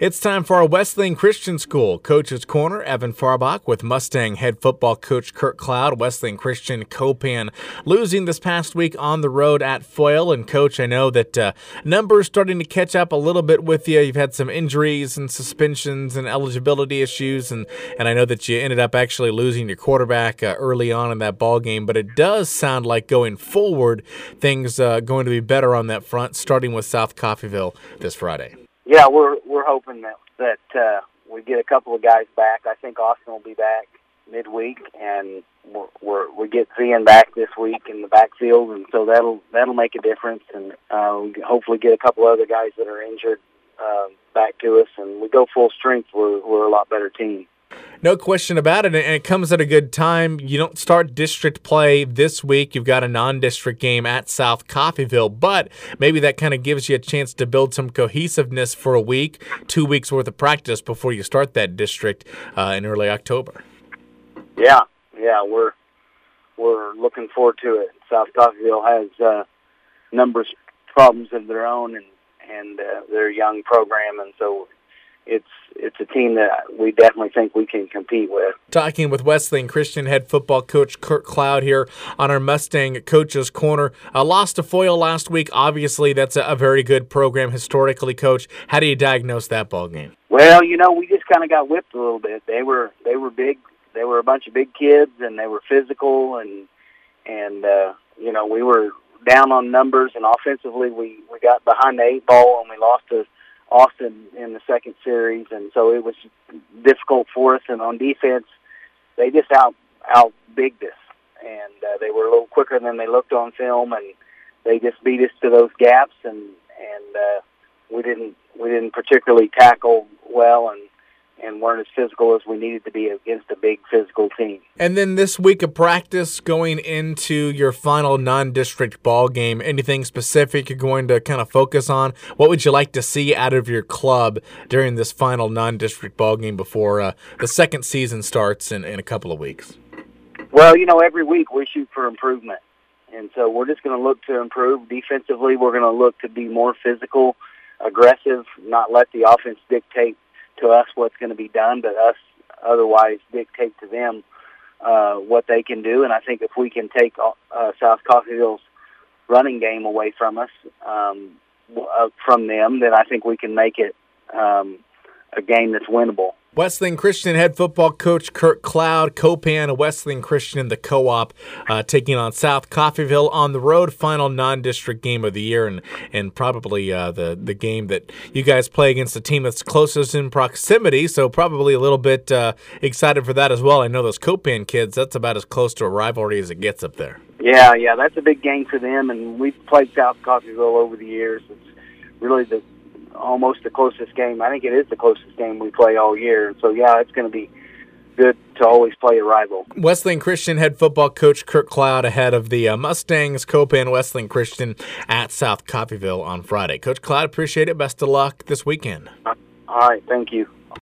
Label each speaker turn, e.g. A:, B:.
A: It's time for our Wesleyan Christian School Coach's Corner. Evan Farbach with Mustang head football coach Kurt Cloud. Wesleyan Christian Copan losing this past week on the road at Foyle. And Coach, I know that numbers starting to catch up a little bit with you. You've had some injuries and suspensions and eligibility issues, and I know that you ended up actually losing your quarterback early on in that ball game. But it does sound like going forward, things going to be better on that front, starting with South Coffeyville this Friday.
B: Yeah, we're hoping that we get a couple of guys back. I think Austin will be back midweek, and we get Zian back this week in the backfield, and so that'll make a difference. And we hopefully get a couple other guys that are injured back to us, and we go full strength. We're a lot better team.
A: No question about it, and it comes at a good time. You don't start district play this week. You've got a non-district game at South Coffeyville, but maybe that kind of gives you a chance to build some cohesiveness for a week, 2 weeks worth of practice before you start that district in early October. Yeah,
B: we're looking forward to it. South Coffeyville has numbers problems of their own, and they're a young program, and so it's a team that we definitely think we can compete with.
A: Talking with Wesleyan Christian head football coach Kurt Cloud here on our Mustang Coach's Corner. Lost to Foyle last week. Obviously, that's a very good program historically, Coach. How do you diagnose that ball game?
B: Well, we just kind of got whipped a little bit. They were big. They were a bunch of big kids, and they were physical, and we were down on numbers, and offensively we got behind the eight ball, and we lost to Austin in the second series, and so it was difficult for us. And on defense, they just out-bigged us, and they were a little quicker than they looked on film, and they just beat us to those gaps, and we didn't particularly tackle well, and weren't as physical as we needed to be against a big physical team.
A: And then this week of practice going into your final non-district ball game, anything specific you're going to kind of focus on? What would you like to see out of your club during this final non-district ball game before the second season starts in a couple of weeks?
B: Well, every week we shoot for improvement. And so we're just going to look to improve. Defensively, we're going to look to be more physical, aggressive, not let the offense dictate to us what's going to be done, but us otherwise dictate to them what they can do. And I think if we can take South Coffeyville's running game away from us, from them, then I think we can make it a game that's winnable.
A: Wesleyan Christian head football coach Kurt Cloud, Copan, Wesleyan Christian in the co-op, taking on South Coffeyville on the road, final non-district game of the year, and probably the game that you guys play against the team that's closest in proximity, so probably a little bit excited for that as well. I know those Copan kids, that's about as close to a rivalry as it gets up there.
B: Yeah, that's a big game for them, and we've played South Coffeyville over the years. It's really almost the closest game. I think it is the closest game we play all year. And so, it's going to be good to always play a rival.
A: Wesleyan Christian head football coach Kurt Cloud ahead of the Mustangs, Copan, Wesleyan Christian at South Coffeyville on Friday. Coach Cloud, appreciate it. Best of luck this weekend.
B: All right, thank you.